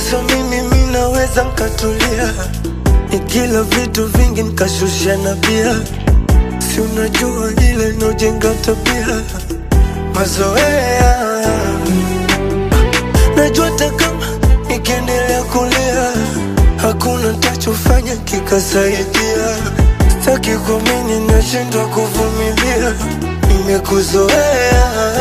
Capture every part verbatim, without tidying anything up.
so mimi minaweza nkatulia, nikila vitu vingi nkashusha na bia. Si unajua ile nojenga tabia mazoea. Najua hata kama nikiendelea kulia hakuna tachofanya kikasaidia. Sitaki kuamini nashindwa kuvumilia, nimekuzoea.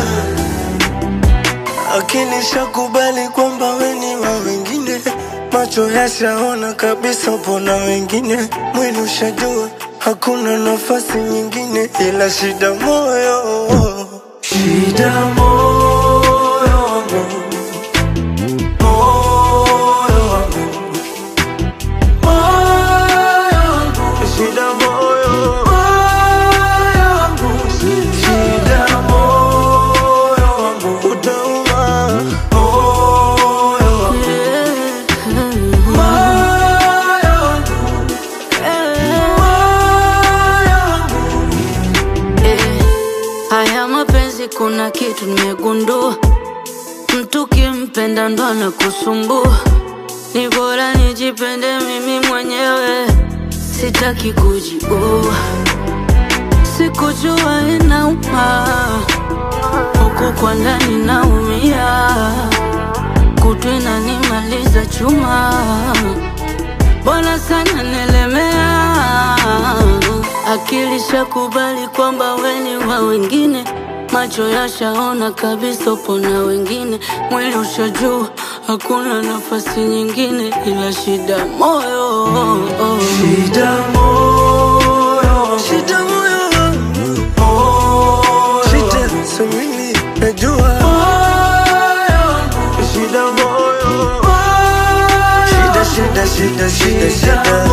Akili shakubali kwamba we ni wa wengine, macho yashaona kabisa pona wengine. Mwili ushajua hakuna nafasi nyingine, ila shida moyo. Shida moyo wangu, moyo wangu, moyo wangu. Shida moyo, moyo wangu. Shida moyo wangu, utauma moyo wangu, moyo wangu, moyo wangu. Haya mapenzi kuna kitu nimegundua, mtu kimpenda ndo anakusumbua. Ni bora nijipende mimi mwenyewe, sitaki kujibua. Sikujua inauma, huku kwa ndani naumia. Kutu inanimaliza chuma, bora sana nilemea. Akili shakubali kwamba we ni wa wengine, macho yashaona kabisa pona wengine. Mwili ushajua hakuna nafasi nyingine, ila shida moyo. Shida moyo, shida moyo wangu, shida so mimi najua. Shida moyo, shida shida shida shida shida.